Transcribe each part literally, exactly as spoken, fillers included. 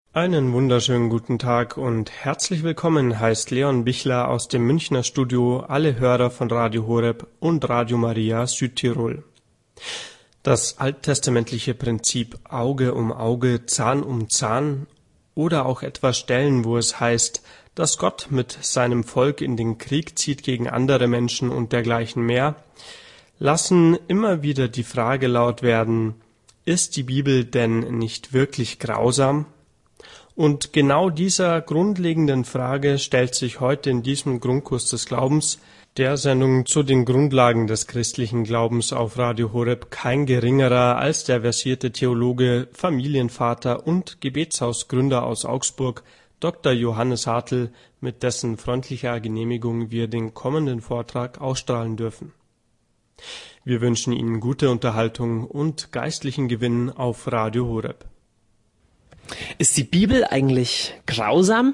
Einen wunderschönen guten Tag und herzlich willkommen heißt Leon Bichler aus dem Münchner Studio alle Hörer von Radio Horeb und Radio Maria Südtirol. Das alttestamentliche Prinzip Auge um Auge, Zahn um Zahn oder auch etwa Stellen, wo es heißt, dass Gott mit seinem Volk in den Krieg zieht gegen andere Menschen und dergleichen mehr, lassen immer wieder die Frage laut werden, ist die Bibel denn nicht wirklich grausam? Und genau dieser grundlegenden Frage stellt sich heute in diesem Grundkurs des Glaubens, der Sendung zu den Grundlagen des christlichen Glaubens auf Radio Horeb, kein geringerer als der versierte Theologe, Familienvater und Gebetshausgründer aus Augsburg, Doktor Johannes Hartl, mit dessen freundlicher Genehmigung wir den kommenden Vortrag ausstrahlen dürfen. Wir wünschen Ihnen gute Unterhaltung und geistlichen Gewinn auf Radio Horeb. Ist die Bibel eigentlich grausam?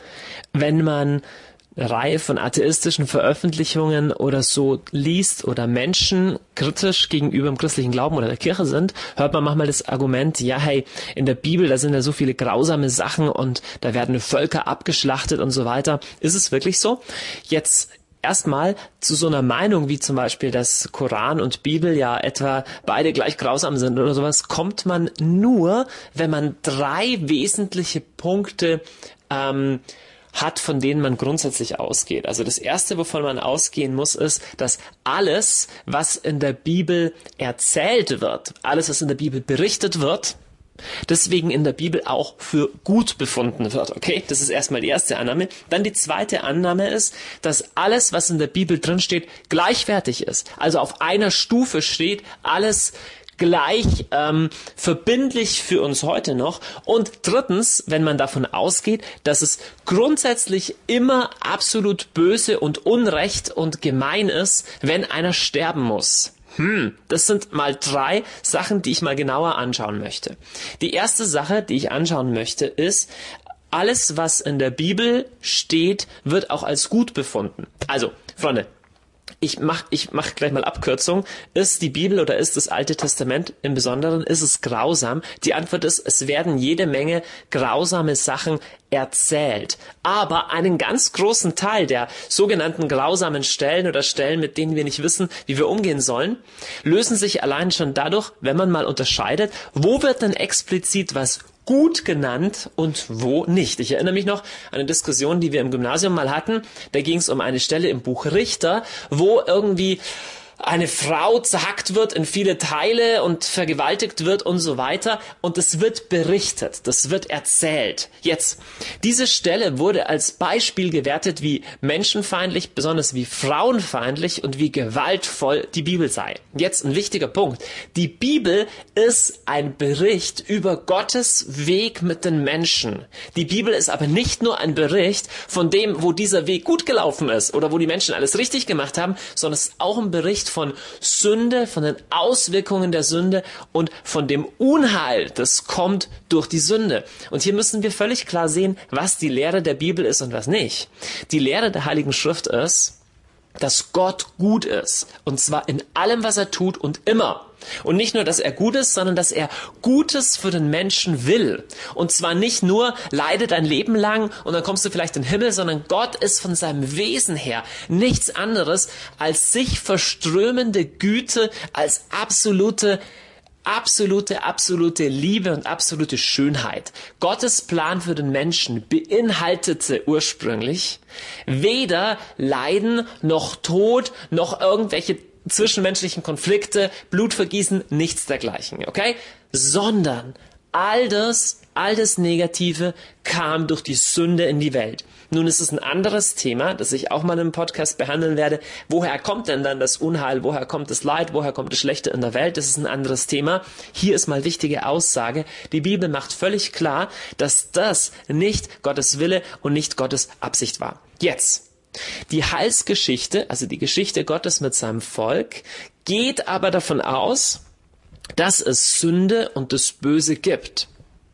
Wenn man eine Reihe von atheistischen Veröffentlichungen oder so liest oder Menschen kritisch gegenüber dem christlichen Glauben oder der Kirche sind, hört man manchmal das Argument, ja hey, in der Bibel, da sind ja so viele grausame Sachen und da werden Völker abgeschlachtet und so weiter. Ist es wirklich so? Jetzt erstmal zu so einer Meinung wie zum Beispiel, dass Koran und Bibel ja etwa beide gleich grausam sind oder sowas, kommt man nur, wenn man drei wesentliche Punkte ähm, hat, von denen man grundsätzlich ausgeht. Also das Erste, wovon man ausgehen muss, ist, dass alles, was in der Bibel erzählt wird, alles, was in der Bibel berichtet wird, deswegen in der Bibel auch für gut befunden wird, okay? Das ist erstmal die erste Annahme. Dann die zweite Annahme ist, dass alles, was in der Bibel drin steht, gleichwertig ist. Also auf einer Stufe steht, alles gleich ähm, verbindlich für uns heute noch. Und drittens, wenn man davon ausgeht, dass es grundsätzlich immer absolut böse und unrecht und gemein ist, wenn einer sterben muss. Hm, das sind mal drei Sachen, die ich mal genauer anschauen möchte. Die erste Sache, die ich anschauen möchte, ist, alles, was in der Bibel steht, wird auch als gut befunden. Also, Freunde, ich mach, ich mach gleich mal Abkürzung. Ist die Bibel oder ist das Alte Testament im Besonderen, ist es grausam? Die Antwort ist, es werden jede Menge grausame Sachen erzählt. Aber einen ganz großen Teil der sogenannten grausamen Stellen oder Stellen, mit denen wir nicht wissen, wie wir umgehen sollen, lösen sich allein schon dadurch, wenn man mal unterscheidet, wo wird denn explizit was gut genannt und wo nicht. Ich erinnere mich noch an eine Diskussion, die wir im Gymnasium mal hatten. Da ging es um eine Stelle im Buch Richter, wo irgendwie eine Frau zerhackt wird in viele Teile und vergewaltigt wird und so weiter. Und das wird berichtet, das wird erzählt. Jetzt, diese Stelle wurde als Beispiel gewertet, wie menschenfeindlich, besonders wie frauenfeindlich und wie gewaltvoll die Bibel sei. Jetzt ein wichtiger Punkt. Die Bibel ist ein Bericht über Gottes Weg mit den Menschen. Die Bibel ist aber nicht nur ein Bericht von dem, wo dieser Weg gut gelaufen ist oder wo die Menschen alles richtig gemacht haben, sondern es ist auch ein Bericht von Sünde, von den Auswirkungen der Sünde und von dem Unheil, das kommt durch die Sünde. Und hier müssen wir völlig klar sehen, was die Lehre der Bibel ist und was nicht. Die Lehre der Heiligen Schrift ist, dass Gott gut ist. Und zwar in allem, was er tut und immer. Und nicht nur, dass er gut ist, sondern dass er Gutes für den Menschen will. Und zwar nicht nur, leide dein Leben lang und dann kommst du vielleicht in den Himmel, sondern Gott ist von seinem Wesen her nichts anderes als sich verströmende Güte, als absolute Absolute, absolute Liebe und absolute Schönheit. Gottes Plan für den Menschen beinhaltete ursprünglich weder Leiden noch Tod noch irgendwelche zwischenmenschlichen Konflikte, Blutvergießen, nichts dergleichen, okay? Sondern all das, all das Negative kam durch die Sünde in die Welt. Nun ist es ein anderes Thema, das ich auch mal im Podcast behandeln werde. Woher kommt denn dann das Unheil? Woher kommt das Leid? Woher kommt das Schlechte in der Welt? Das ist ein anderes Thema. Hier ist mal wichtige Aussage. Die Bibel macht völlig klar, dass das nicht Gottes Wille und nicht Gottes Absicht war. Jetzt, die Heilsgeschichte, also die Geschichte Gottes mit seinem Volk, geht aber davon aus, dass es Sünde und das Böse gibt.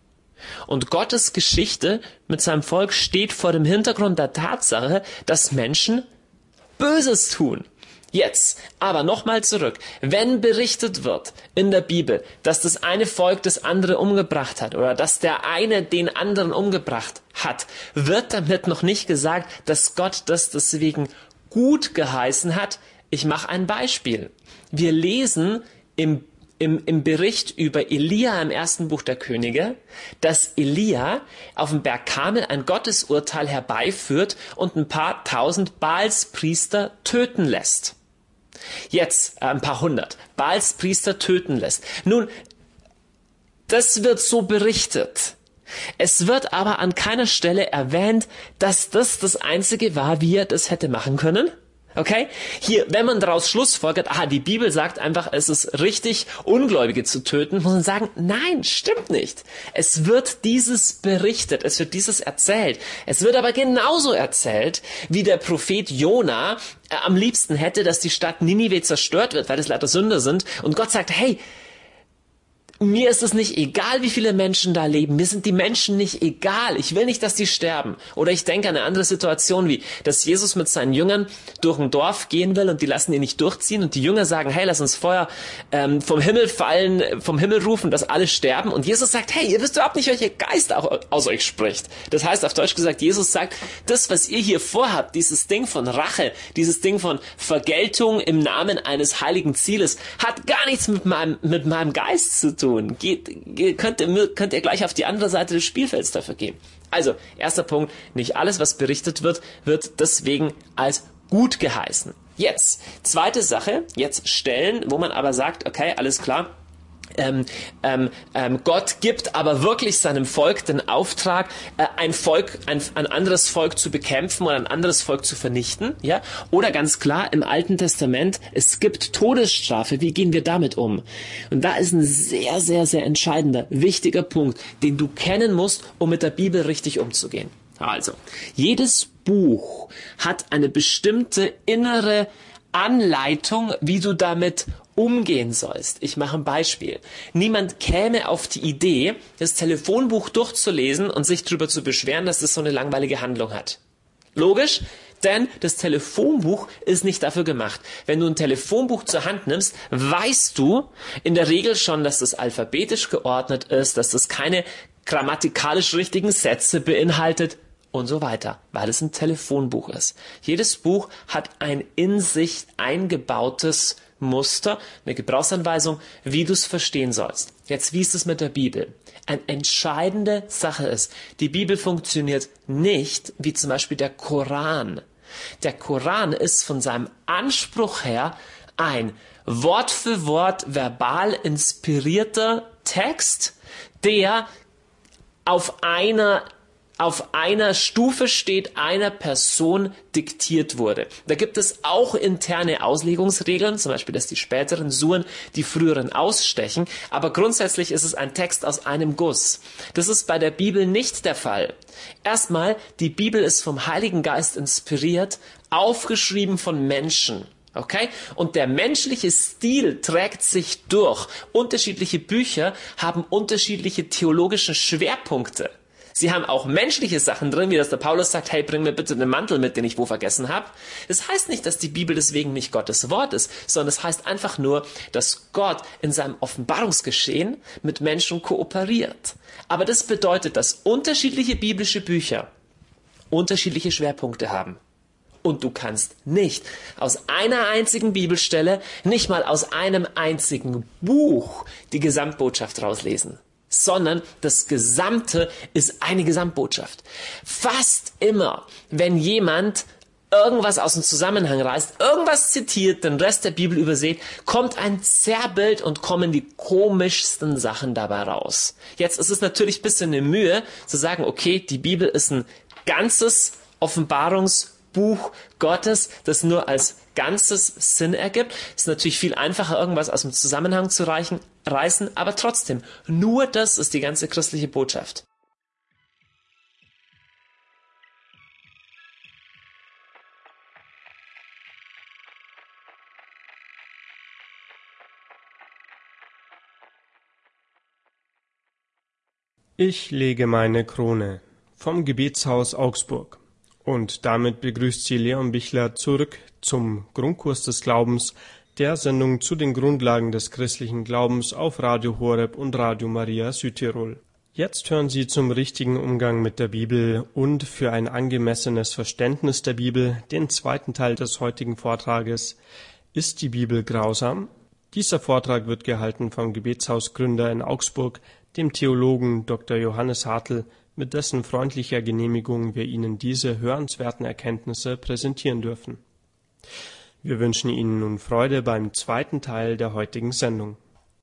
Und Gottes Geschichte mit seinem Volk steht vor dem Hintergrund der Tatsache, dass Menschen Böses tun. Jetzt, aber nochmal zurück. Wenn berichtet wird in der Bibel, dass das eine Volk das andere umgebracht hat oder dass der eine den anderen umgebracht hat, wird damit noch nicht gesagt, dass Gott das deswegen gut geheißen hat. Ich mache ein Beispiel. Wir lesen im Im, im Bericht über Elia im ersten Buch der Könige, dass Elia auf dem Berg Karmel ein Gottesurteil herbeiführt und ein paar tausend Baalspriester töten lässt. Jetzt äh, ein paar hundert Baalspriester töten lässt. Nun, das wird so berichtet. Es wird aber an keiner Stelle erwähnt, dass das das Einzige war, wie er das hätte machen können. Okay? Hier, wenn man daraus schlussfolgert, aha, die Bibel sagt einfach, es ist richtig, Ungläubige zu töten, muss man sagen, nein, stimmt nicht. Es wird dieses berichtet, es wird dieses erzählt. Es wird aber genauso erzählt, wie der Prophet Jona äh, am liebsten hätte, dass die Stadt Ninive zerstört wird, weil es lauter Sünder sind. Und Gott sagt, hey, mir ist es nicht egal, wie viele Menschen da leben. Mir sind die Menschen nicht egal. Ich will nicht, dass die sterben. Oder ich denke an eine andere Situation, wie, dass Jesus mit seinen Jüngern durch ein Dorf gehen will und die lassen ihn nicht durchziehen und die Jünger sagen, hey, lass uns Feuer ähm, vom Himmel fallen, vom Himmel rufen, dass alle sterben. Und Jesus sagt, hey, ihr wisst überhaupt nicht, welcher Geist auch aus euch spricht. Das heißt, auf Deutsch gesagt, Jesus sagt, das, was ihr hier vorhabt, dieses Ding von Rache, dieses Ding von Vergeltung im Namen eines heiligen Zieles, hat gar nichts mit meinem, mit meinem Geist zu tun. Geht, geht, könnt, ihr, könnt ihr gleich auf die andere Seite des Spielfelds dafür gehen. Also, erster Punkt, nicht alles, was berichtet wird, wird deswegen als gut geheißen. Jetzt, zweite Sache, jetzt Stellen, wo man aber sagt, okay, alles klar, Ähm, ähm, ähm, Gott gibt aber wirklich seinem Volk den Auftrag, äh, ein Volk, ein, ein anderes Volk zu bekämpfen oder ein anderes Volk zu vernichten, ja? Oder ganz klar im Alten Testament, es gibt Todesstrafe. Wie gehen wir damit um? Und da ist ein sehr, sehr, sehr entscheidender, wichtiger Punkt, den du kennen musst, um mit der Bibel richtig umzugehen. Also, jedes Buch hat eine bestimmte innere Anleitung, wie du damit umgehen sollst. Ich mache ein Beispiel. Niemand käme auf die Idee, das Telefonbuch durchzulesen und sich darüber zu beschweren, dass das so eine langweilige Handlung hat. Logisch? Denn das Telefonbuch ist nicht dafür gemacht. Wenn du ein Telefonbuch zur Hand nimmst, weißt du in der Regel schon, dass das alphabetisch geordnet ist, dass das keine grammatikalisch richtigen Sätze beinhaltet und so weiter, weil es ein Telefonbuch ist. Jedes Buch hat ein in sich eingebautes Muster, eine Gebrauchsanweisung, wie du es verstehen sollst. Jetzt, wie ist es mit der Bibel? Eine entscheidende Sache ist, die Bibel funktioniert nicht wie zum Beispiel der Koran. Der Koran ist von seinem Anspruch her ein Wort für Wort verbal inspirierter Text, der auf einer auf einer Stufe steht, einer Person diktiert wurde. Da gibt es auch interne Auslegungsregeln, zum Beispiel, dass die späteren Suren die früheren ausstechen, aber grundsätzlich ist es ein Text aus einem Guss. Das ist bei der Bibel nicht der Fall. Erstmal, die Bibel ist vom Heiligen Geist inspiriert, aufgeschrieben von Menschen. Okay? Und der menschliche Stil trägt sich durch. Unterschiedliche Bücher haben unterschiedliche theologische Schwerpunkte. Sie haben auch menschliche Sachen drin, wie dass der Paulus sagt, hey, bring mir bitte den Mantel mit, den ich wo vergessen habe. Das heißt nicht, dass die Bibel deswegen nicht Gottes Wort ist, sondern es heißt einfach nur, dass Gott in seinem Offenbarungsgeschehen mit Menschen kooperiert. Aber das bedeutet, dass unterschiedliche biblische Bücher unterschiedliche Schwerpunkte haben. Und du kannst nicht aus einer einzigen Bibelstelle, nicht mal aus einem einzigen Buch die Gesamtbotschaft rauslesen. Sondern das Gesamte ist eine Gesamtbotschaft. Fast immer, wenn jemand irgendwas aus dem Zusammenhang reißt, irgendwas zitiert, den Rest der Bibel übersät, kommt ein Zerrbild und kommen die komischsten Sachen dabei raus. Jetzt ist es natürlich ein bisschen eine Mühe zu sagen, okay, die Bibel ist ein ganzes Offenbarungsbuch Gottes, das nur als ganzes Sinn ergibt. Es ist natürlich viel einfacher, irgendwas aus dem Zusammenhang zu reichen, reißen, aber trotzdem, nur das ist die ganze christliche Botschaft. Ich lege meine Krone vom Gebetshaus Augsburg. Und damit begrüßt Sie Leon Bichler zurück zum Grundkurs des Glaubens, der Sendung zu den Grundlagen des christlichen Glaubens auf Radio Horeb und Radio Maria Südtirol. Jetzt hören Sie zum richtigen Umgang mit der Bibel und für ein angemessenes Verständnis der Bibel den zweiten Teil des heutigen Vortrages: Ist die Bibel grausam? Dieser Vortrag wird gehalten vom Gebetshausgründer in Augsburg, dem Theologen Doktor Johannes Hartl, mit dessen freundlicher Genehmigung wir Ihnen diese hörenswerten Erkenntnisse präsentieren dürfen. Wir wünschen Ihnen nun Freude beim zweiten Teil der heutigen Sendung.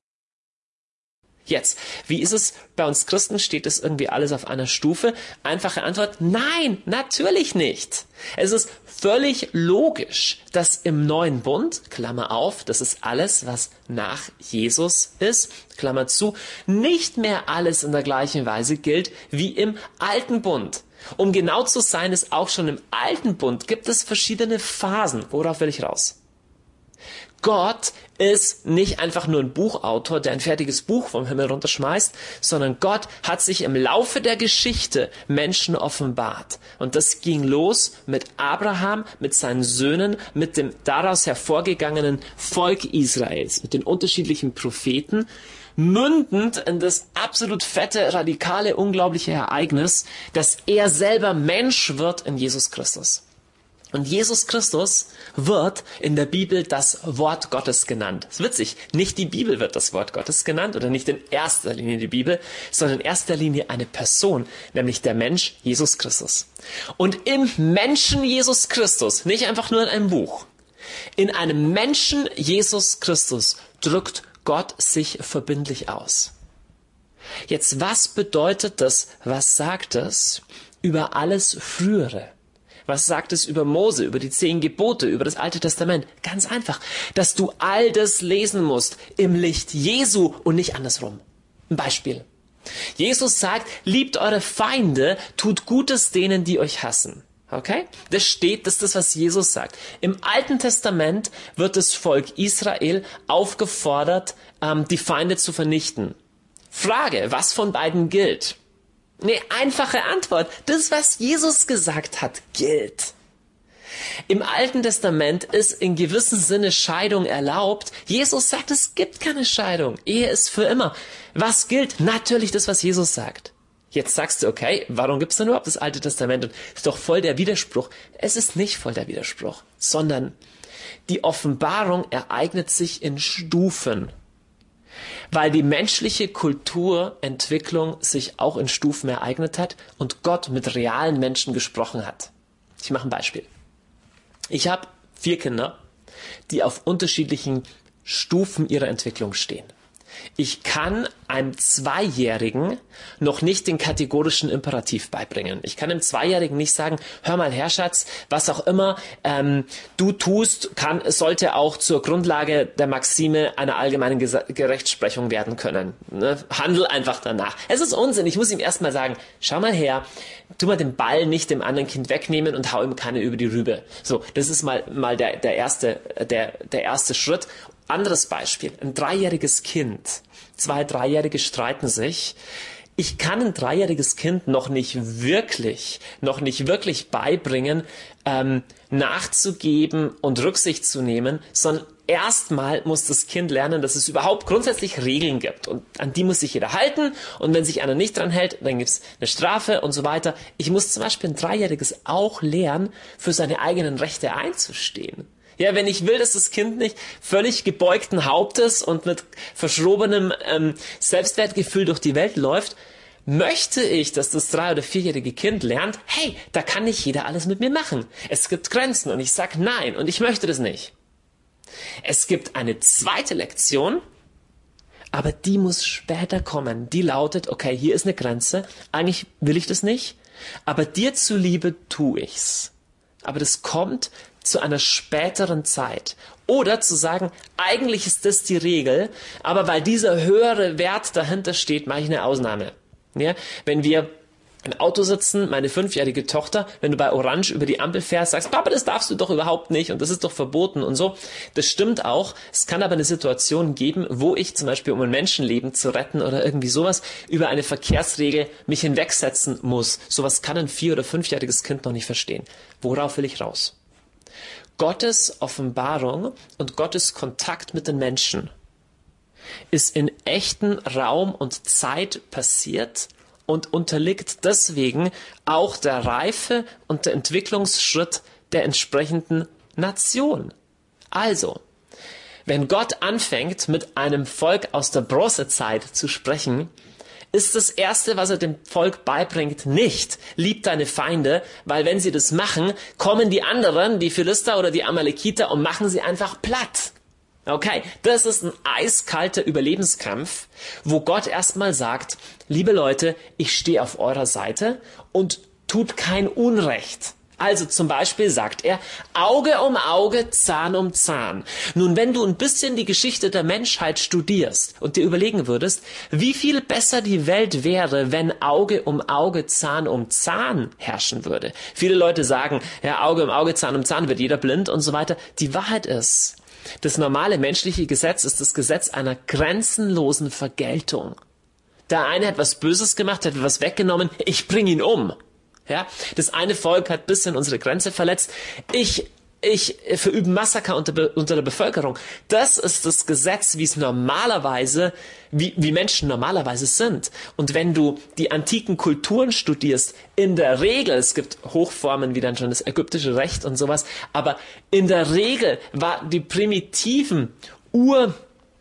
Jetzt, wie ist es bei uns Christen? Steht das irgendwie alles auf einer Stufe? Einfache Antwort: Nein, natürlich nicht. Es ist völlig logisch, dass im neuen Bund, Klammer auf, das ist alles, was nach Jesus ist, Klammer zu, nicht mehr alles in der gleichen Weise gilt wie im alten Bund. Um genau zu sein, ist auch schon im alten Bund gibt es verschiedene Phasen. Worauf will ich raus? Gott ist nicht einfach nur ein Buchautor, der ein fertiges Buch vom Himmel runterschmeißt, sondern Gott hat sich im Laufe der Geschichte Menschen offenbart. Und das ging los mit Abraham, mit seinen Söhnen, mit dem daraus hervorgegangenen Volk Israels, mit den unterschiedlichen Propheten, mündend in das absolut fette, radikale, unglaubliche Ereignis, dass er selber Mensch wird in Jesus Christus. Und Jesus Christus wird in der Bibel das Wort Gottes genannt. Das ist witzig, nicht die Bibel wird das Wort Gottes genannt oder nicht in erster Linie die Bibel, sondern in erster Linie eine Person, nämlich der Mensch Jesus Christus. Und im Menschen Jesus Christus, nicht einfach nur in einem Buch, in einem Menschen Jesus Christus drückt Gott sich verbindlich aus. Jetzt, was bedeutet das? Was sagt es über alles Frühere? Was sagt es über Mose, über die zehn Gebote, über das Alte Testament? Ganz einfach, dass du all das lesen musst im Licht Jesu und nicht andersrum. Ein Beispiel. Jesus sagt, liebt eure Feinde, tut Gutes denen, die euch hassen. Okay? Das steht, das ist das, was Jesus sagt. Im Alten Testament wird das Volk Israel aufgefordert, ähm, die Feinde zu vernichten. Frage, was von beiden gilt? Nee, einfache Antwort. Das, was Jesus gesagt hat, gilt. Im Alten Testament ist in gewissem Sinne Scheidung erlaubt. Jesus sagt, es gibt keine Scheidung. Ehe ist für immer. Was gilt? Natürlich das, was Jesus sagt. Jetzt sagst du, okay, warum gibt es denn überhaupt das Alte Testament? Und ist doch voll der Widerspruch. Es ist nicht voll der Widerspruch, sondern die Offenbarung ereignet sich in Stufen. Weil die menschliche Kulturentwicklung sich auch in Stufen ereignet hat und Gott mit realen Menschen gesprochen hat. Ich mache ein Beispiel. Ich habe vier Kinder, die auf unterschiedlichen Stufen ihrer Entwicklung stehen. Ich kann einem Zweijährigen noch nicht den kategorischen Imperativ beibringen. Ich kann einem Zweijährigen nicht sagen, hör mal her, Schatz, was auch immer ähm, du tust, kann, sollte auch zur Grundlage der Maxime einer allgemeinen Ge- Rechtsprechung werden können. Ne? Handel einfach danach. Es ist Unsinn. Ich muss ihm erstmal sagen, schau mal her, tu mal den Ball nicht dem anderen Kind wegnehmen und hau ihm keine über die Rübe. So, das ist mal, mal der, der, erste, der, der erste Schritt. Anderes Beispiel, ein dreijähriges Kind, zwei Dreijährige streiten sich. Ich kann ein dreijähriges Kind noch nicht wirklich, noch nicht wirklich beibringen, ähm, nachzugeben und Rücksicht zu nehmen, sondern erstmal muss das Kind lernen, dass es überhaupt grundsätzlich Regeln gibt und an die muss sich jeder halten und wenn sich einer nicht dran hält, dann gibt es eine Strafe und so weiter. Ich muss zum Beispiel ein Dreijähriges auch lernen, für seine eigenen Rechte einzustehen. Ja, wenn ich will, dass das Kind nicht völlig gebeugten Hauptes und mit verschrobenem ähm, Selbstwertgefühl durch die Welt läuft, möchte ich, dass das drei- oder vierjährige Kind lernt, hey, da kann nicht jeder alles mit mir machen. Es gibt Grenzen und ich sag nein und ich möchte das nicht. Es gibt eine zweite Lektion, aber die muss später kommen. Die lautet, okay, hier ist eine Grenze, eigentlich will ich das nicht, aber dir zuliebe tu ich's. Aber das kommt zu einer späteren Zeit. Oder zu sagen, eigentlich ist das die Regel, aber weil dieser höhere Wert dahinter steht, mache ich eine Ausnahme. Ja? Wenn wir im Auto sitzen, meine fünfjährige Tochter, wenn du bei Orange über die Ampel fährst, sagst, Papa, das darfst du doch überhaupt nicht und das ist doch verboten und so. Das stimmt auch. Es kann aber eine Situation geben, wo ich zum Beispiel, um ein Menschenleben zu retten oder irgendwie sowas, über eine Verkehrsregel mich hinwegsetzen muss. Sowas kann ein vier- oder fünfjähriges Kind noch nicht verstehen. Worauf will ich raus? Gottes Offenbarung und Gottes Kontakt mit den Menschen ist in echten Raum und Zeit passiert und unterliegt deswegen auch der Reife und der Entwicklungsschritt der entsprechenden Nation. Also, wenn Gott anfängt, mit einem Volk aus der Bronzezeit zu sprechen, ist das Erste, was er dem Volk beibringt, nicht, lieb deine Feinde, weil wenn sie das machen, kommen die anderen, die Philister oder die Amalekiter, und machen sie einfach platt. Okay, das ist ein eiskalter Überlebenskampf, wo Gott erstmal sagt, liebe Leute, ich stehe auf eurer Seite und tut kein Unrecht. Also zum Beispiel sagt er, Auge um Auge, Zahn um Zahn. Nun, wenn du ein bisschen die Geschichte der Menschheit studierst und dir überlegen würdest, wie viel besser die Welt wäre, wenn Auge um Auge, Zahn um Zahn herrschen würde. Viele Leute sagen, ja, Auge um Auge, Zahn um Zahn, wird jeder blind und so weiter. Die Wahrheit ist, das normale menschliche Gesetz ist das Gesetz einer grenzenlosen Vergeltung. Der eine hat was Böses gemacht, hat was weggenommen, ich bringe ihn um. Ja, das eine Volk hat bis in unsere Grenze verletzt. Ich, ich verübe Massaker unter, unter der Bevölkerung. Das ist das Gesetz, wie es normalerweise, wie, wie Menschen normalerweise sind. Und wenn du die antiken Kulturen studierst, in der Regel, es gibt Hochformen wie dann schon das ägyptische Recht und sowas, aber in der Regel war die primitiven Ur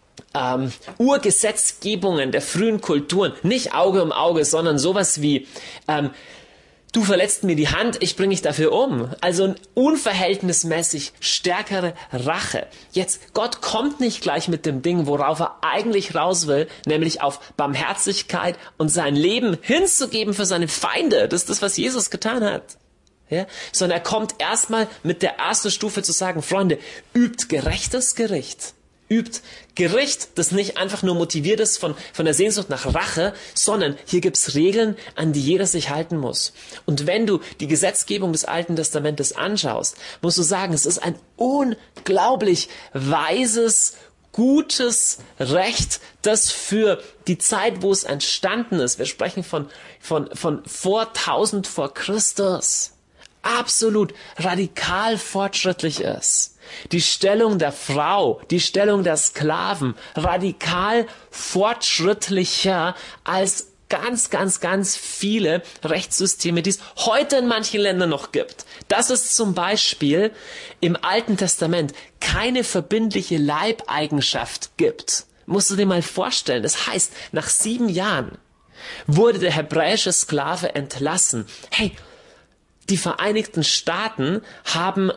Ähm, Urgesetzgebungen der frühen Kulturen nicht Auge um Auge, sondern sowas wie ähm, du verletzt mir die Hand, ich bringe dich dafür um. Also eine unverhältnismäßig stärkere Rache. Jetzt, Gott kommt nicht gleich mit dem Ding, worauf er eigentlich raus will, nämlich auf Barmherzigkeit und sein Leben hinzugeben für seine Feinde. Das ist das, was Jesus getan hat. Ja? Sondern er kommt erstmal mit der ersten Stufe zu sagen, Freunde, übt gerechtes Gericht. Übt Gericht, das nicht einfach nur motiviert ist von, von der Sehnsucht nach Rache, sondern hier gibt's Regeln, an die jeder sich halten muss. Und wenn du die Gesetzgebung des Alten Testamentes anschaust, musst du sagen, es ist ein unglaublich weises, gutes Recht, das für die Zeit, wo es entstanden ist, wir sprechen von, von, von vor tausend vor Christus, absolut radikal fortschrittlich ist. Die Stellung der Frau, die Stellung der Sklaven, radikal fortschrittlicher als ganz, ganz, ganz viele Rechtssysteme, die es heute in manchen Ländern noch gibt. Dass es zum Beispiel im Alten Testament keine verbindliche Leibeigenschaft gibt. Musst du dir mal vorstellen. Das heißt, nach sieben Jahren wurde der hebräische Sklave entlassen. Hey, die Vereinigten Staaten haben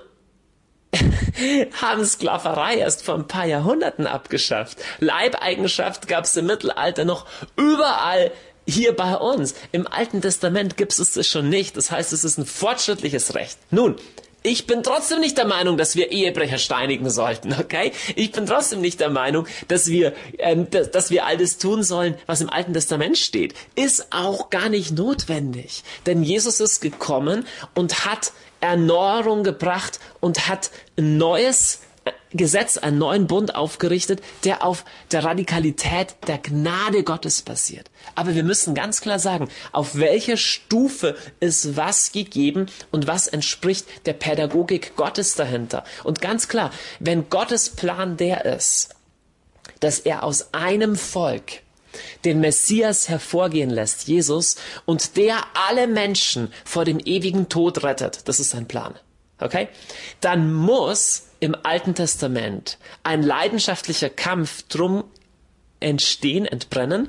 haben Sklaverei erst vor ein paar Jahrhunderten abgeschafft. Leibeigenschaft gab es im Mittelalter noch überall hier bei uns. Im Alten Testament gibt es das schon nicht. Das heißt, es ist ein fortschrittliches Recht. Nun, ich bin trotzdem nicht der Meinung, dass wir Ehebrecher steinigen sollten, okay? Ich bin trotzdem nicht der Meinung, dass wir, ähm, dass, dass wir all das tun sollen, was im Alten Testament steht. Ist auch gar nicht notwendig. Denn Jesus ist gekommen und hat Erneuerung gebracht und hat ein neues Gesetz, einen neuen Bund aufgerichtet, der auf der Radikalität der Gnade Gottes basiert. Aber wir müssen ganz klar sagen, auf welcher Stufe ist was gegeben und was entspricht der Pädagogik Gottes dahinter. Und ganz klar, wenn Gottes Plan der ist, dass er aus einem Volk den Messias hervorgehen lässt, Jesus, und der alle Menschen vor dem ewigen Tod rettet, das ist sein Plan, okay? Dann muss im Alten Testament ein leidenschaftlicher Kampf drum entstehen, entbrennen,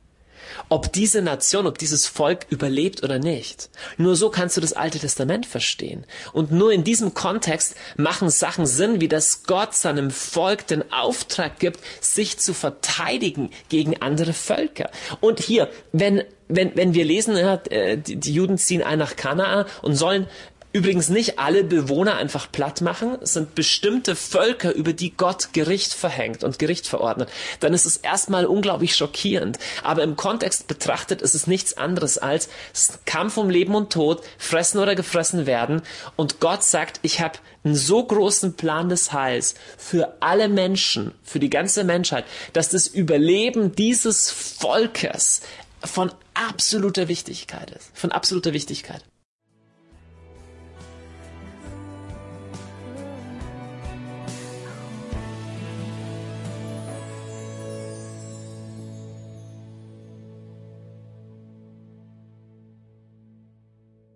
ob diese Nation, ob dieses Volk überlebt oder nicht. Nur so kannst du das Alte Testament verstehen. Und nur in diesem Kontext machen Sachen Sinn, wie dass Gott seinem Volk den Auftrag gibt, sich zu verteidigen gegen andere Völker. Und hier, wenn, wenn, wenn wir lesen, ja, die, die Juden ziehen ein nach Kanaan und sollen übrigens nicht alle Bewohner einfach platt machen, es sind bestimmte Völker, über die Gott Gericht verhängt und Gericht verordnet. Dann ist es erstmal unglaublich schockierend. Aber im Kontext betrachtet ist es nichts anderes als es ist ein Kampf um Leben und Tod, fressen oder gefressen werden. Und Gott sagt, ich habe einen so großen Plan des Heils für alle Menschen, für die ganze Menschheit, dass das Überleben dieses Volkes von absoluter Wichtigkeit ist. Von absoluter Wichtigkeit.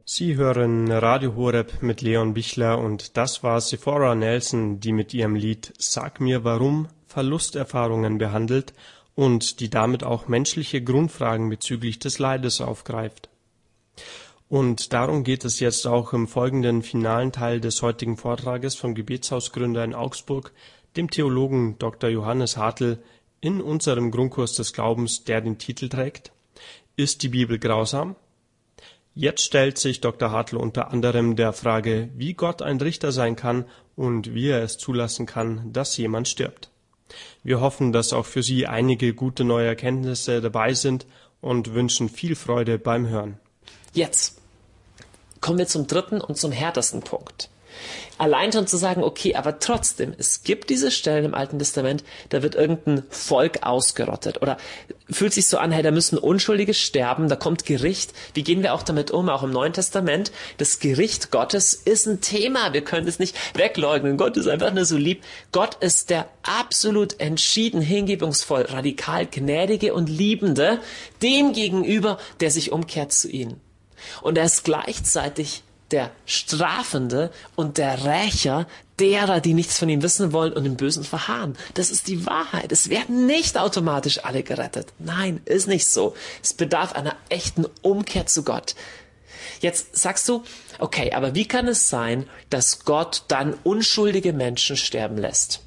Sie hören Radio Horeb mit Leon Bichler und das war Sephora Nelson, die mit ihrem Lied Sag mir warum Verlusterfahrungen behandelt und die damit auch menschliche Grundfragen bezüglich des Leides aufgreift. Und darum geht es jetzt auch im folgenden finalen Teil des heutigen Vortrages vom Gebetshausgründer in Augsburg, dem Theologen Doktor Johannes Hartl, in unserem Grundkurs des Glaubens, der den Titel trägt: Ist die Bibel grausam? Jetzt stellt sich Doktor Hartl unter anderem der Frage, wie Gott ein Richter sein kann und wie er es zulassen kann, dass jemand stirbt. Wir hoffen, dass auch für Sie einige gute neue Erkenntnisse dabei sind und wünschen viel Freude beim Hören. Jetzt kommen wir zum dritten und zum härtesten Punkt. Allein schon zu sagen, okay, aber trotzdem, es gibt diese Stellen im Alten Testament, da wird irgendein Volk ausgerottet oder fühlt sich so an, hey, da müssen Unschuldige sterben, da kommt Gericht. Wie gehen wir auch damit um? Auch im Neuen Testament, das Gericht Gottes ist ein Thema. Wir können es nicht wegleugnen. Gott ist einfach nur so lieb. Gott ist der absolut entschieden, hingebungsvoll, radikal gnädige und liebende dem gegenüber, der sich umkehrt zu ihm. Und er ist gleichzeitig der Strafende und der Rächer derer, die nichts von ihm wissen wollen und im Bösen verharren. Das ist die Wahrheit. Es werden nicht automatisch alle gerettet. Nein, ist nicht so. Es bedarf einer echten Umkehr zu Gott. Jetzt sagst du, okay, aber wie kann es sein, dass Gott dann unschuldige Menschen sterben lässt?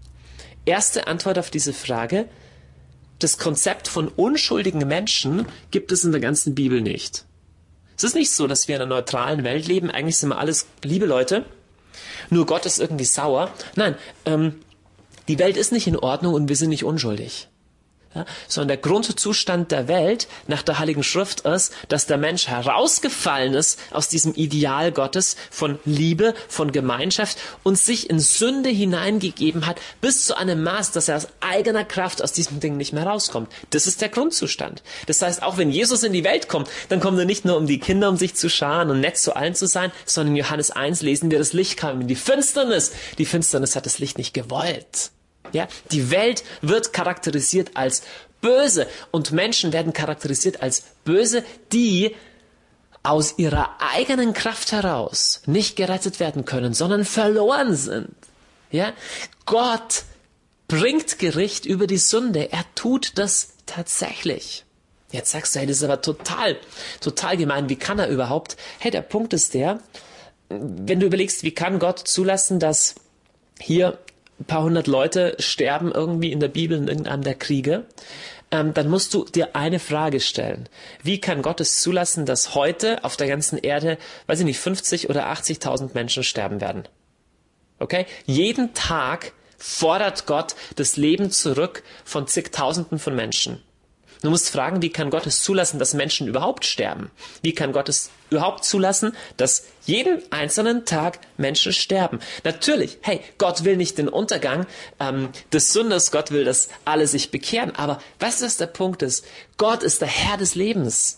Erste Antwort auf diese Frage: Das Konzept von unschuldigen Menschen gibt es in der ganzen Bibel nicht. Es ist nicht so, dass wir in einer neutralen Welt leben. Eigentlich sind wir alles liebe Leute. Nur Gott ist irgendwie sauer. Nein, ähm, die Welt ist nicht in Ordnung und wir sind nicht unschuldig. Ja, sondern der Grundzustand der Welt nach der Heiligen Schrift ist, dass der Mensch herausgefallen ist aus diesem Ideal Gottes von Liebe, von Gemeinschaft und sich in Sünde hineingegeben hat, bis zu einem Maß, dass er aus eigener Kraft aus diesem Ding nicht mehr rauskommt. Das ist der Grundzustand. Das heißt, auch wenn Jesus in die Welt kommt, dann kommt er nicht nur, um die Kinder um sich zu scharen und nett zu allen zu sein, sondern in Johannes eins lesen wir, das Licht kam in die Finsternis. Die Finsternis hat das Licht nicht gewollt. Ja, die Welt wird charakterisiert als böse und Menschen werden charakterisiert als böse, die aus ihrer eigenen Kraft heraus nicht gerettet werden können, sondern verloren sind. Ja, Gott bringt Gericht über die Sünde. Er tut das tatsächlich. Jetzt sagst du, hey, das ist aber total, total gemein. Wie kann er überhaupt? Hey, der Punkt ist der, wenn du überlegst, wie kann Gott zulassen, dass hier ein paar hundert Leute sterben irgendwie in der Bibel in irgendeinem der Kriege, ähm, dann musst du dir eine Frage stellen. Wie kann Gott es zulassen, dass heute auf der ganzen Erde, weiß ich nicht, fünfzig oder achtzigtausend Menschen sterben werden? Okay? Jeden Tag fordert Gott das Leben zurück von zigtausenden von Menschen. Du musst fragen, wie kann Gott es zulassen, dass Menschen überhaupt sterben? Wie kann Gott es überhaupt zulassen, dass jeden einzelnen Tag Menschen sterben? Natürlich, hey, Gott will nicht den Untergang ähm, des Sünders, Gott will, dass alle sich bekehren. Aber weißt du, was der Punkt ist? Gott ist der Herr des Lebens.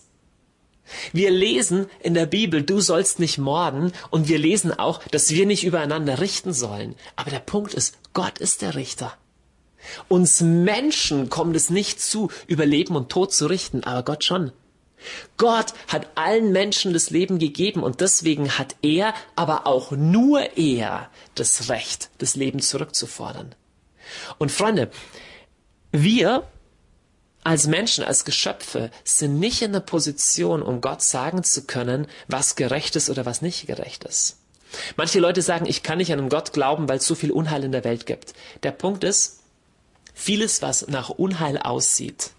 Wir lesen in der Bibel, du sollst nicht morden, und wir lesen auch, dass wir nicht übereinander richten sollen. Aber der Punkt ist, Gott ist der Richter. Uns Menschen kommt es nicht zu, über Leben und Tod zu richten, aber Gott schon. Gott hat allen Menschen das Leben gegeben und deswegen hat er, aber auch nur er, das Recht, das Leben zurückzufordern. Und Freunde, wir als Menschen, als Geschöpfe sind nicht in der Position, um Gott sagen zu können, was gerecht ist oder was nicht gerecht ist. Manche Leute sagen, ich kann nicht an einen Gott glauben, weil es so viel Unheil in der Welt gibt. Der Punkt ist, vieles, was nach Unheil aussieht,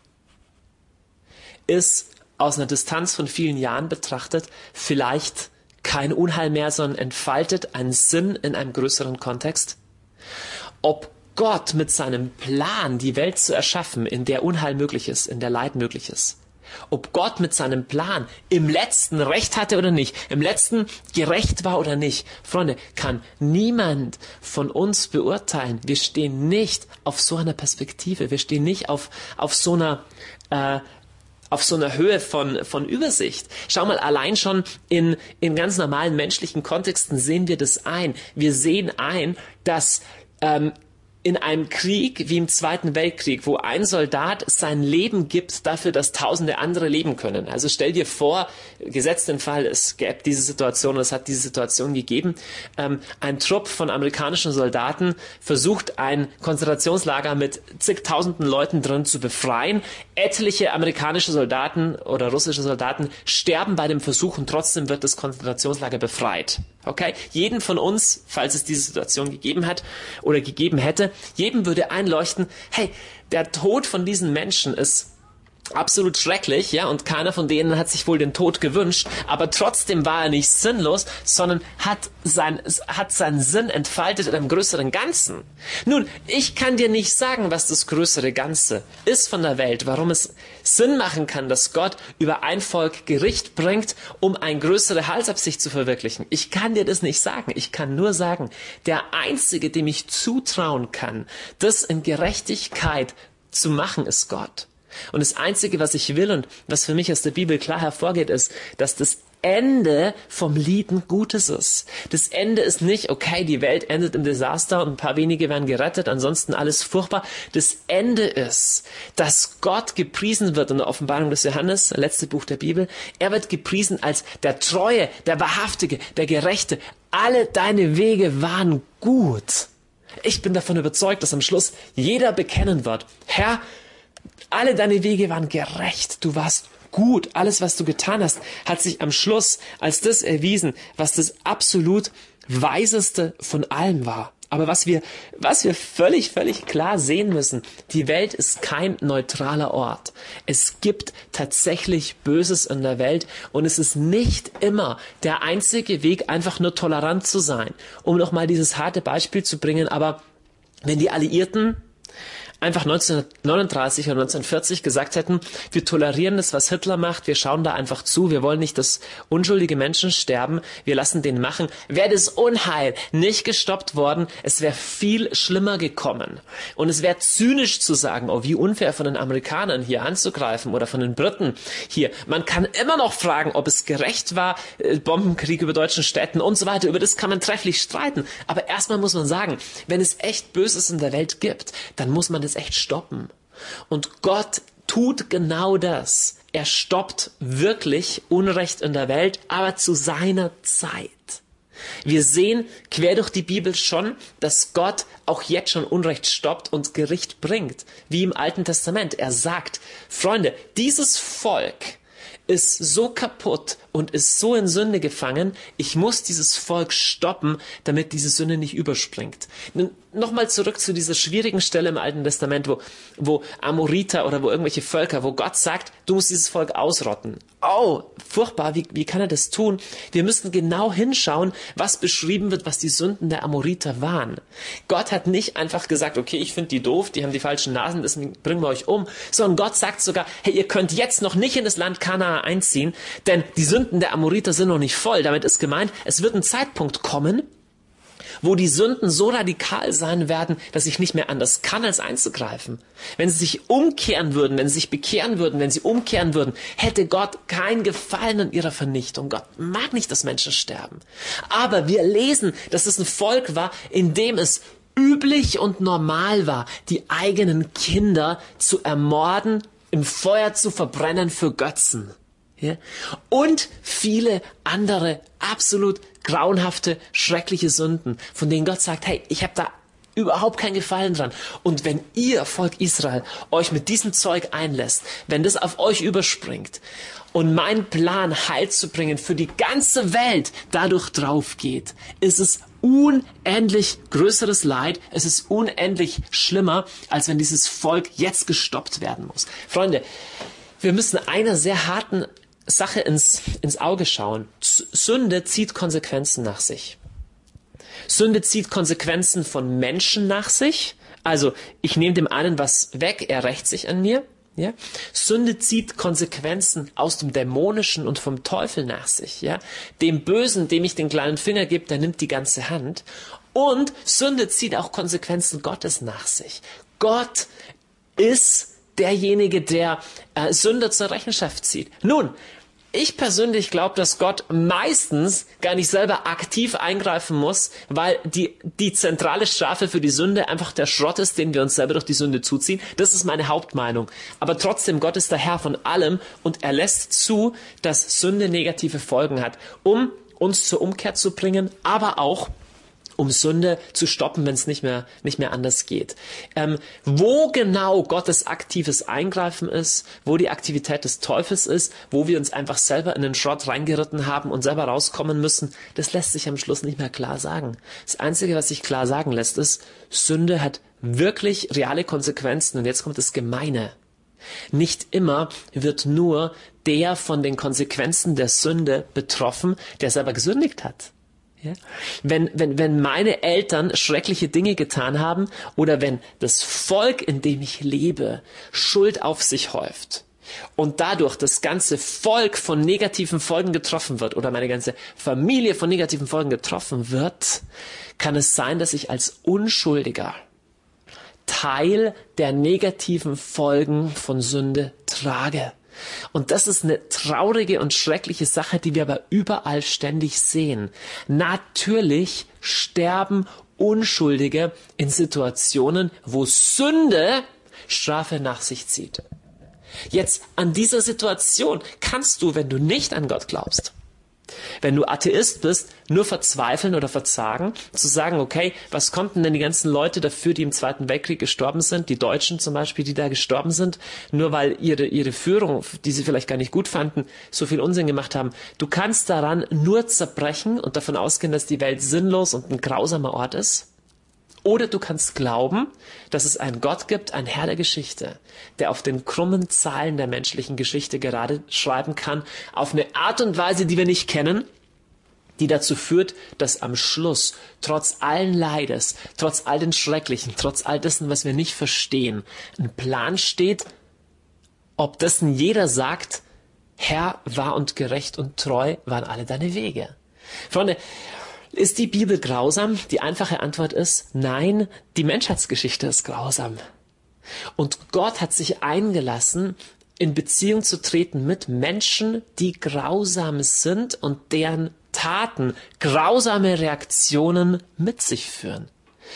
ist aus einer Distanz von vielen Jahren betrachtet vielleicht kein Unheil mehr, sondern entfaltet einen Sinn in einem größeren Kontext. Ob Gott mit seinem Plan, die Welt zu erschaffen, in der Unheil möglich ist, in der Leid möglich ist, ob Gott mit seinem Plan im Letzten Recht hatte oder nicht, im Letzten gerecht war oder nicht, Freunde, kann niemand von uns beurteilen. Wir stehen nicht auf so einer Perspektive, wir stehen nicht auf, auf so einer, äh, auf so einer Höhe von, von Übersicht. Schau mal, allein schon in, in ganz normalen menschlichen Kontexten sehen wir das ein. Wir sehen ein, dass ähm, in einem Krieg wie im Zweiten Weltkrieg, wo ein Soldat sein Leben gibt dafür, dass tausende andere leben können. Also stell dir vor, gesetzt den Fall, es gäbe diese Situation, es hat diese Situation gegeben, ähm, ein Trupp von amerikanischen Soldaten versucht, ein Konzentrationslager mit zigtausenden Leuten drin zu befreien. Etliche amerikanische Soldaten oder russische Soldaten sterben bei dem Versuch und trotzdem wird das Konzentrationslager befreit. Okay? Jeden von uns, falls es diese Situation gegeben hat oder gegeben hätte, jedem würde einleuchten, hey, der Tod von diesen Menschen ist absolut schrecklich, ja, und keiner von denen hat sich wohl den Tod gewünscht, aber trotzdem war er nicht sinnlos, sondern hat sein, hat seinen Sinn entfaltet in einem größeren Ganzen. Nun, ich kann dir nicht sagen, was das größere Ganze ist von der Welt, warum es Sinn machen kann, dass Gott über ein Volk Gericht bringt, um eine größere Heilsabsicht zu verwirklichen. Ich kann dir das nicht sagen. Ich kann nur sagen, der Einzige, dem ich zutrauen kann, das in Gerechtigkeit zu machen, ist Gott. Und das Einzige, was ich will und was für mich aus der Bibel klar hervorgeht, ist, dass das Ende vom Lied ein Gutes ist. Das Ende ist nicht, okay, die Welt endet im Desaster und ein paar wenige werden gerettet, ansonsten alles furchtbar. Das Ende ist, dass Gott gepriesen wird in der Offenbarung des Johannes, letzte Buch der Bibel. Er wird gepriesen als der Treue, der Wahrhaftige, der Gerechte. Alle deine Wege waren gut. Ich bin davon überzeugt, dass am Schluss jeder bekennen wird, Herr, alle deine Wege waren gerecht, du warst gut, alles, was du getan hast, hat sich am Schluss als das erwiesen, was das absolut Weiseste von allem war. Aber was wir, was wir völlig, völlig klar sehen müssen, die Welt ist kein neutraler Ort. Es gibt tatsächlich Böses in der Welt und es ist nicht immer der einzige Weg, einfach nur tolerant zu sein. Um nochmal dieses harte Beispiel zu bringen, aber wenn die Alliierten einfach neunzehnhundertneununddreißig oder neunzehnhundertvierzig gesagt hätten, wir tolerieren das, was Hitler macht, wir schauen da einfach zu, wir wollen nicht, dass unschuldige Menschen sterben, wir lassen den machen, wäre das Unheil nicht gestoppt worden, es wäre viel schlimmer gekommen. Und es wäre zynisch zu sagen, oh, wie unfair von den Amerikanern hier anzugreifen oder von den Briten hier. Man kann immer noch fragen, ob es gerecht war, Bombenkrieg über deutschen Städten und so weiter, über das kann man trefflich streiten. Aber erstmal muss man sagen, wenn es echt Böses in der Welt gibt, dann muss man das echt stoppen. Und Gott tut genau das. Er stoppt wirklich Unrecht in der Welt, aber zu seiner Zeit. Wir sehen quer durch die Bibel schon, dass Gott auch jetzt schon Unrecht stoppt und Gericht bringt, wie im Alten Testament. Er sagt, Freunde, dieses Volk ist so kaputt und ist so in Sünde gefangen, ich muss dieses Volk stoppen, damit diese Sünde nicht überspringt. Nochmal zurück zu dieser schwierigen Stelle im Alten Testament, wo, wo Amoriter oder wo irgendwelche Völker, wo Gott sagt, du musst dieses Volk ausrotten. Oh, furchtbar, wie, wie kann er das tun? Wir müssen genau hinschauen, was beschrieben wird, was die Sünden der Amoriter waren. Gott hat nicht einfach gesagt, okay, ich finde die doof, die haben die falschen Nasen, deswegen bringen wir euch um, sondern Gott sagt sogar, hey, ihr könnt jetzt noch nicht in das Land Kanaan einziehen, denn die Sünden der Amoriter sind noch nicht voll. Damit ist gemeint, es wird ein Zeitpunkt kommen, wo die Sünden so radikal sein werden, dass ich nicht mehr anders kann, als einzugreifen. Wenn sie sich umkehren würden, wenn sie sich bekehren würden, wenn sie umkehren würden, hätte Gott keinen Gefallen an ihrer Vernichtung. Gott mag nicht, dass Menschen sterben. Aber wir lesen, dass es ein Volk war, in dem es üblich und normal war, die eigenen Kinder zu ermorden, im Feuer zu verbrennen für Götzen. Ja? Und viele andere absolut grauenhafte, schreckliche Sünden, von denen Gott sagt, hey, ich habe da überhaupt keinen Gefallen dran. Und wenn ihr, Volk Israel, euch mit diesem Zeug einlässt, wenn das auf euch überspringt und mein Plan, Heil zu bringen für die ganze Welt dadurch drauf geht, ist es unendlich größeres Leid, es ist unendlich schlimmer, als wenn dieses Volk jetzt gestoppt werden muss. Freunde, wir müssen einer sehr harten Sache ins, ins Auge schauen. Sünde zieht Konsequenzen nach sich. Sünde zieht Konsequenzen von Menschen nach sich. Also, ich nehme dem einen was weg, er rächt sich an mir. Ja? Sünde zieht Konsequenzen aus dem Dämonischen und vom Teufel nach sich. Ja? Dem Bösen, dem ich den kleinen Finger gebe, der nimmt die ganze Hand. Und Sünde zieht auch Konsequenzen Gottes nach sich. Gott ist derjenige, der äh, Sünder zur Rechenschaft zieht. Nun, Ich persönlich glaube, dass Gott meistens gar nicht selber aktiv eingreifen muss, weil die, die zentrale Strafe für die Sünde einfach der Schrott ist, den wir uns selber durch die Sünde zuziehen. Das ist meine Hauptmeinung. Aber trotzdem, Gott ist der Herr von allem und er lässt zu, dass Sünde negative Folgen hat, um uns zur Umkehr zu bringen, aber auch um Sünde zu stoppen, wenn es nicht mehr, nicht mehr anders geht. Ähm, wo genau Gottes aktives Eingreifen ist, wo die Aktivität des Teufels ist, wo wir uns einfach selber in den Schrott reingeritten haben und selber rauskommen müssen, das lässt sich am Schluss nicht mehr klar sagen. Das Einzige, was sich klar sagen lässt, ist, Sünde hat wirklich reale Konsequenzen. Und jetzt kommt das Gemeine. Nicht immer wird nur der von den Konsequenzen der Sünde betroffen, der selber gesündigt hat. Ja? Wenn, wenn, wenn meine Eltern schreckliche Dinge getan haben oder wenn das Volk, in dem ich lebe, Schuld auf sich häuft und dadurch das ganze Volk von negativen Folgen getroffen wird oder meine ganze Familie von negativen Folgen getroffen wird, kann es sein, dass ich als Unschuldiger Teil der negativen Folgen von Sünde trage. Und das ist eine traurige und schreckliche Sache, die wir aber überall ständig sehen. Natürlich sterben Unschuldige in Situationen, wo Sünde Strafe nach sich zieht. Jetzt an dieser Situation kannst du, wenn du nicht an Gott glaubst, wenn du Atheist bist, nur verzweifeln oder verzagen, zu sagen, okay, was konnten denn die ganzen Leute dafür, die im Zweiten Weltkrieg gestorben sind, die Deutschen zum Beispiel, die da gestorben sind, nur weil ihre, ihre Führung, die sie vielleicht gar nicht gut fanden, so viel Unsinn gemacht haben. Du kannst daran nur zerbrechen und davon ausgehen, dass die Welt sinnlos und ein grausamer Ort ist. Oder du kannst glauben, dass es einen Gott gibt, einen Herr der Geschichte, der auf den krummen Zahlen der menschlichen Geschichte gerade schreiben kann, auf eine Art und Weise, die wir nicht kennen, die dazu führt, dass am Schluss, trotz allen Leides, trotz all den Schrecklichen, trotz all dessen, was wir nicht verstehen, ein Plan steht, ob dessen jeder sagt, Herr, wahr und gerecht und treu waren alle deine Wege. Freunde, ist die Bibel grausam? Die einfache Antwort ist, nein, die Menschheitsgeschichte ist grausam. Und Gott hat sich eingelassen, in Beziehung zu treten mit Menschen, die grausam sind und deren Taten grausame Reaktionen mit sich führen.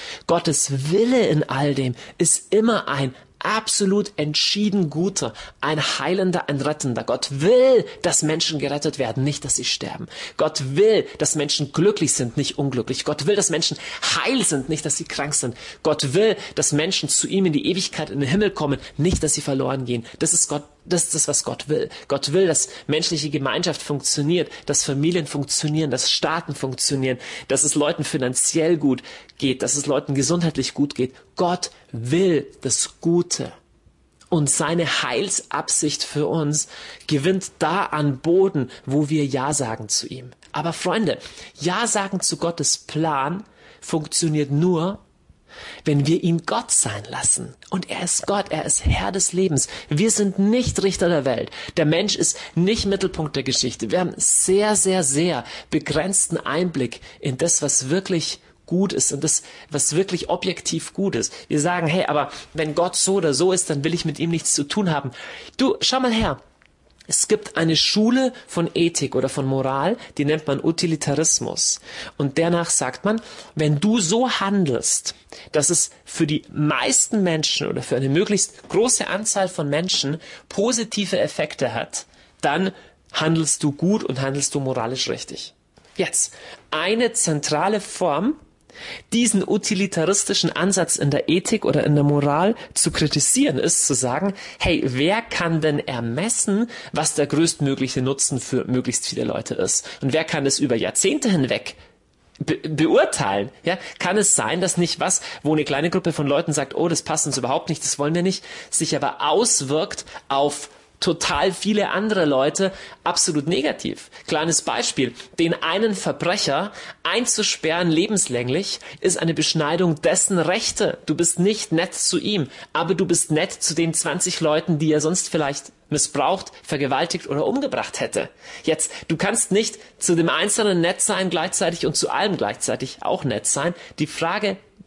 Gottes Wille in all dem ist immer ein absolut entschieden guter, ein heilender, ein rettender. Gott will, dass Menschen gerettet werden, nicht, dass sie sterben. Gott will, dass Menschen glücklich sind, nicht unglücklich. Gott will, dass Menschen heil sind, nicht, dass sie krank sind. Gott will, dass Menschen zu ihm in die Ewigkeit in den Himmel kommen, nicht, dass sie verloren gehen. Das ist Gott, das ist das, was Gott will. Gott will, dass menschliche Gemeinschaft funktioniert, dass Familien funktionieren, dass Staaten funktionieren, dass es Leuten finanziell gut geht, dass es Leuten gesundheitlich gut geht. Gott will das Gute. Und seine Heilsabsicht für uns gewinnt da an Boden, wo wir Ja sagen zu ihm. Aber Freunde, Ja sagen zu Gottes Plan funktioniert nur, wenn wir ihn Gott sein lassen. Und er ist Gott, er ist Herr des Lebens. Wir sind nicht Richter der Welt. Der Mensch ist nicht Mittelpunkt der Geschichte. Wir haben sehr, sehr, sehr begrenzten Einblick in das, was wirklich gut ist und das, was wirklich objektiv gut ist. Wir sagen, hey, aber wenn Gott so oder so ist, dann will ich mit ihm nichts zu tun haben. Du, schau mal her. Es gibt eine Schule von Ethik oder von Moral, die nennt man Utilitarismus. Und danach sagt man, wenn du so handelst, dass es für die meisten Menschen oder für eine möglichst große Anzahl von Menschen positive Effekte hat, dann handelst du gut und handelst du moralisch richtig. Jetzt, eine zentrale Form, diesen utilitaristischen Ansatz in der Ethik oder in der Moral zu kritisieren, ist zu sagen, hey, wer kann denn ermessen, was der größtmögliche Nutzen für möglichst viele Leute ist? Und wer kann es über Jahrzehnte hinweg be- beurteilen? Ja, kann es sein, dass nicht was, wo eine kleine Gruppe von Leuten sagt, oh, das passt uns überhaupt nicht, das wollen wir nicht, sich aber auswirkt auf total viele andere Leute absolut negativ. Kleines Beispiel. Den einen Verbrecher einzusperren lebenslänglich ist eine Beschneidung dessen Rechte. Du bist nicht nett zu ihm, aber du bist nett zu den zwanzig Leuten, die er sonst vielleicht missbraucht, vergewaltigt oder umgebracht hätte. Jetzt, du kannst nicht zu dem Einzelnen nett sein gleichzeitig und zu allem gleichzeitig auch nett sein. Die Frage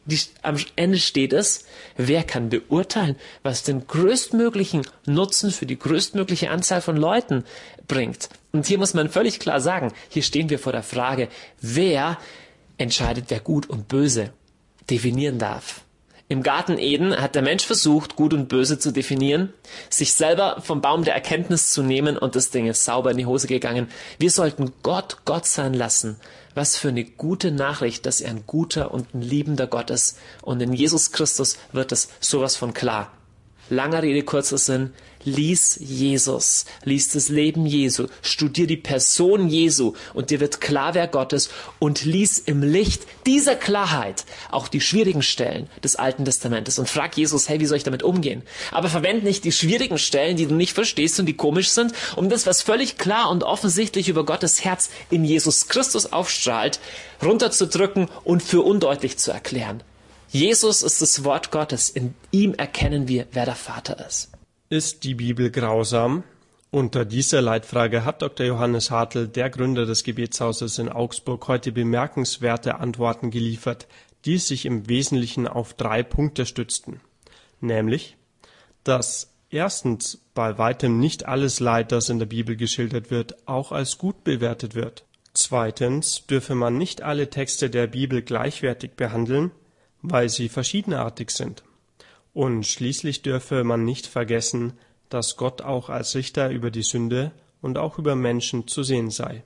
Die, am Ende steht es, wer kann beurteilen, was den größtmöglichen Nutzen für die größtmögliche Anzahl von Leuten bringt. Und hier muss man völlig klar sagen, hier stehen wir vor der Frage, wer entscheidet, wer Gut und Böse definieren darf. Im Garten Eden hat der Mensch versucht, Gut und Böse zu definieren, sich selber vom Baum der Erkenntnis zu nehmen und das Ding ist sauber in die Hose gegangen. Wir sollten Gott Gott sein lassen. Was für eine gute Nachricht, dass er ein guter und ein liebender Gott ist. Und in Jesus Christus wird es sowas von klar. Langer Rede, kurzer Sinn. Lies Jesus, lies das Leben Jesu, studier die Person Jesu und dir wird klar, wer Gott ist und lies im Licht dieser Klarheit auch die schwierigen Stellen des Alten Testamentes und frag Jesus, hey, wie soll ich damit umgehen? Aber verwend nicht die schwierigen Stellen, die du nicht verstehst und die komisch sind, um das, was völlig klar und offensichtlich über Gottes Herz in Jesus Christus aufstrahlt, runterzudrücken und für undeutlich zu erklären. Jesus ist das Wort Gottes, in ihm erkennen wir, wer der Vater ist. Ist die Bibel grausam? Unter dieser Leitfrage hat Doktor Johannes Hartl, der Gründer des Gebetshauses in Augsburg, heute bemerkenswerte Antworten geliefert, die sich im Wesentlichen auf drei Punkte stützten. Nämlich, dass erstens bei weitem nicht alles Leid, das in der Bibel geschildert wird, auch als gut bewertet wird. Zweitens dürfe man nicht alle Texte der Bibel gleichwertig behandeln, weil sie verschiedenartig sind. Und schließlich dürfe man nicht vergessen, dass Gott auch als Richter über die Sünde und auch über Menschen zu sehen sei.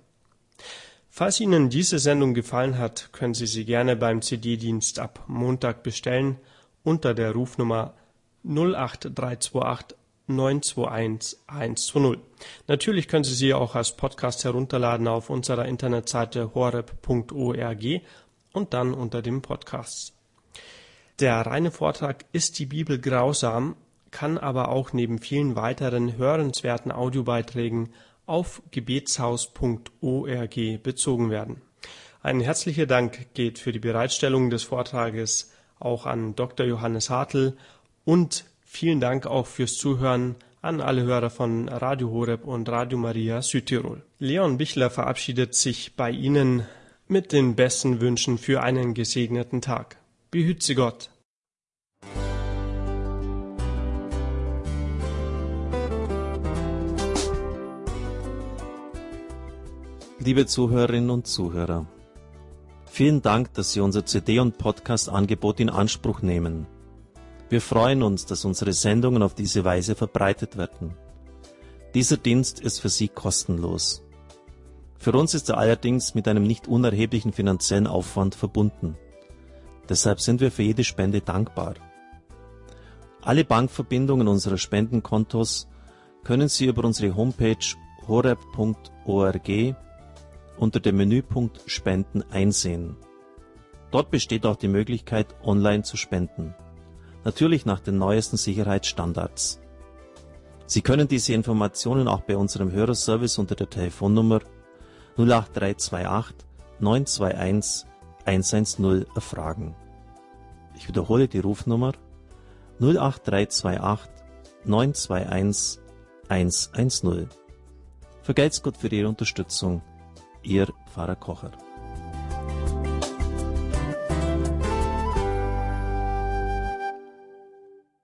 Falls Ihnen diese Sendung gefallen hat, können Sie sie gerne beim C D-Dienst ab Montag bestellen unter der Rufnummer null acht drei zwei acht neun zwei eins eins zwei null. Natürlich können Sie sie auch als Podcast herunterladen auf unserer Internetseite horeb punkt org und dann unter dem Podcast. Der reine Vortrag Ist die Bibel grausam? Kann aber auch neben vielen weiteren hörenswerten Audiobeiträgen auf gebetshaus punkt org bezogen werden. Ein herzlicher Dank geht für die Bereitstellung des Vortrages auch an Doktor Johannes Hartl und vielen Dank auch fürs Zuhören an alle Hörer von Radio Horeb und Radio Maria Südtirol. Leon Bichler verabschiedet sich bei Ihnen mit den besten Wünschen für einen gesegneten Tag. Behüt Sie Gott. Liebe Zuhörerinnen und Zuhörer, vielen Dank, dass Sie unser C D- und Podcast-Angebot in Anspruch nehmen. Wir freuen uns, dass unsere Sendungen auf diese Weise verbreitet werden. Dieser Dienst ist für Sie kostenlos. Für uns ist er allerdings mit einem nicht unerheblichen finanziellen Aufwand verbunden. Deshalb sind wir für jede Spende dankbar. Alle Bankverbindungen unserer Spendenkontos können Sie über unsere Homepage horeb punkt org unter dem Menüpunkt Spenden einsehen. Dort besteht auch die Möglichkeit, online zu spenden. Natürlich nach den neuesten Sicherheitsstandards. Sie können diese Informationen auch bei unserem Hörerservice unter der Telefonnummer null acht drei zwei acht neun zwei eins eins eins null erfragen. Ich wiederhole die Rufnummer null acht drei zwei acht neun zwei eins eins eins null. Vergelt's Gott für Ihre Unterstützung. Ihr Pfarrer Kocher.